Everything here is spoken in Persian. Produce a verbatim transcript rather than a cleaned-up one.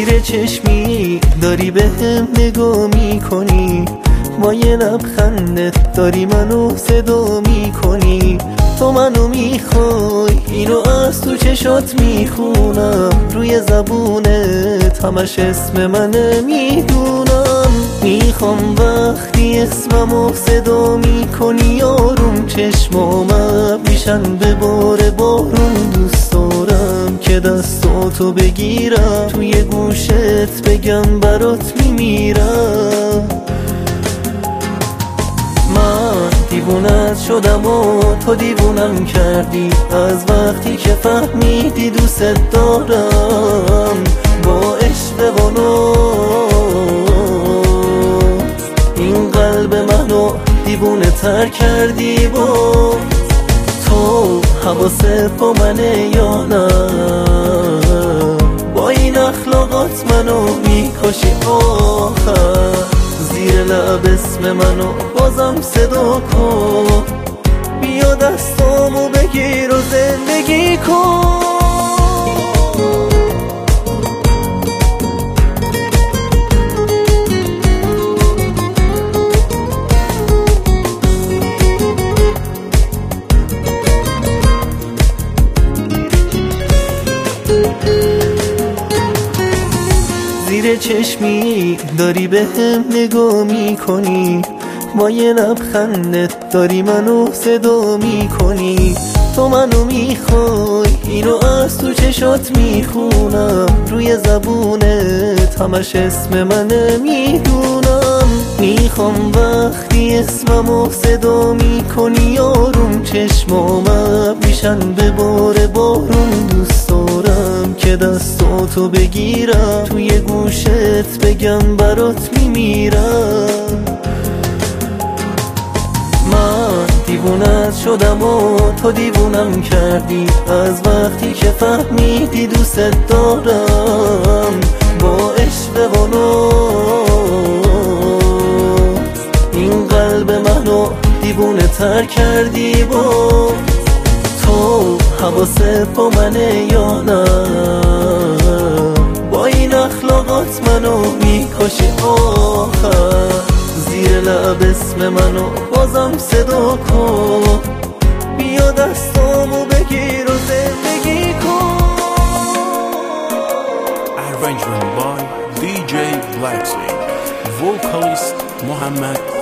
زیر چشمی داری به هم نگاه میکنی، با یه لبخندت داری منو صدا میکنی. تو منو میخوای، اینو از تو چشات میخونم، روی زبونت همش اسم منه میدونم. میخوام وقتی اسممو صدا میکنی آروم چشمام میشن به بار بارون. دوست دارم که دستاتو بگیرم، توی گوشت بگم برات میمیرم. من دیوونت شدم و تو دیوونم کردی، از وقتی که فهمیدی دوست دارم. با عشق و این قلب منو دیوونه تر کردی. با تو حواست با منه یا نه؟ با این اخلاقات منو میکشی آخر. زیر لب اسم منو بازم صدا کن، بیا دستامو بگیر و زندگی کن. زیر چشمی داری به هم نگاه میکنی، با یه لبخندت داری منو صدا میکنی. تو منو میخوای، اینو از تو چشات میخونم، روی زبونت همش اسم منه میدونم. میخوام وقتی اسممو صدا میکنی آروم چشمام میشن به بار بارون. دوست دارم که دستاتو بگیرم، توی گوشت بگم برات میمیرم. من دیوونت شدم و تو دیوونم کردی، از وقتی که فهمیدی دوست دارم. با عشق و این قلب منو دیوونه تر کردی. با تو حواست با منه یا نه؟ با این اخلاقات منو میکشی آخر. زیر لب اسم منو بازم صدا کن، بیا دستامو بگیر و زندگی کن. Arrangement by دی جی Blacksnake, vocalist Mohammed